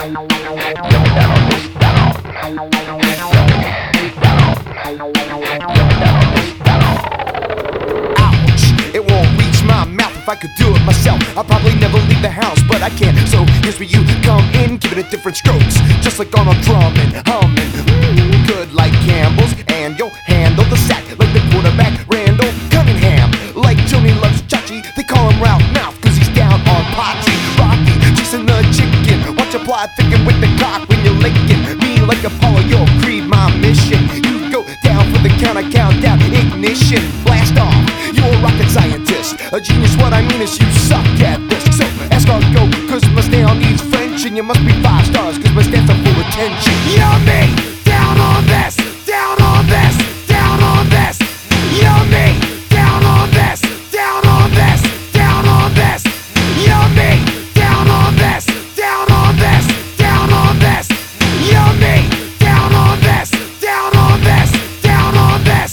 It won't reach my mouth. If I could do it myself, I'd probably never leave the house, but I can't. So here's where you come in, giving it different strokes, just like on a drumming, humming, good like Campbell's, and you'll handle the sack like the quarterback Randall Cunningham. Like Tony loves Chachi, they call him Ralph Mouth, cause he's down on Pachi. Rocky, chasing the chicken, watch a fly thinking with the cock when you're licking me like Apollo, your creed, my mission. You go down for the countdown, ignition, blast off. You're a rocket scientist, a genius. What I mean is you suck at this. So ask our go, cause my style needs French, and you must be 5 stars, cause my stance are full attention. Yummy, down on this, down on this, down on this. Yummy, down on this, down on this, down on this. Yummy, down on this, down on this, down on this. Yummy, down on this, down on this, down on this.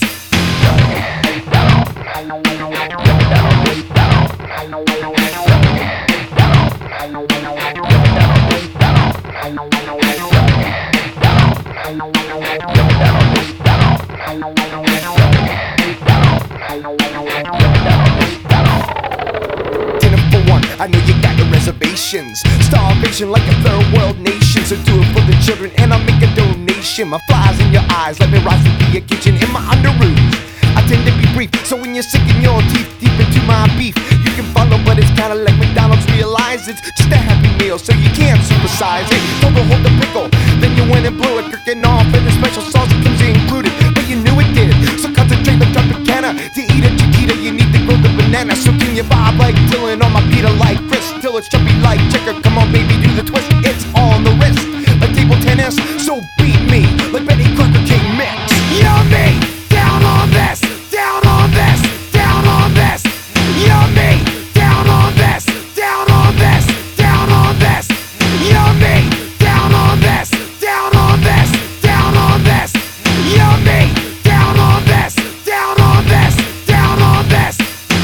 Dinner for one, I know you got your reservations. Starvation like a third world nation. So do it for the children and I'll make a donation. My flies in your eyes, let me rise to be a kitchen in my underoos. I tend to be brief, so when you're sinking your teeth deep into my beef, you can follow, but it's kinda like McDonald's. Realize it's just a happy meal, so you can't supersize it. Don't hold the pickle, then you went and blew it, cooking off, and the special sauce comes included, but you knew it did. So concentrate like Tropicana. To eat a chiquita, you need to grow the banana. So can you vibe like Dylan on my Peter like Chris, till it's chubby like checker? Come on, baby, do the twist. It's on the wrist, like table tennis. So beat me like Betty Crocker King Mix. Yummy, down on this, down on this, down on this. Yummy, down on this, down on this, down on this. Yummy, down on this, down on this, down on this. Yummy, down on this, down on this, down on this.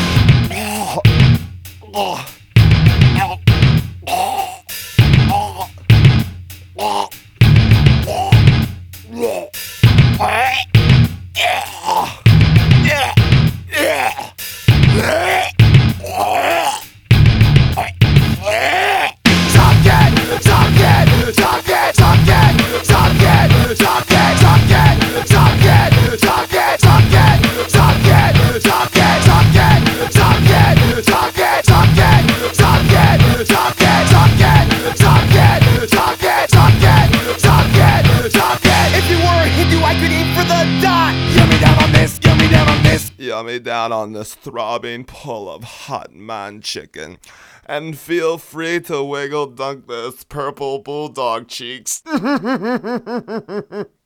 Yummy down on this throbbing pull of hot man chicken. And feel free to wiggle dunk this purple bulldog cheeks.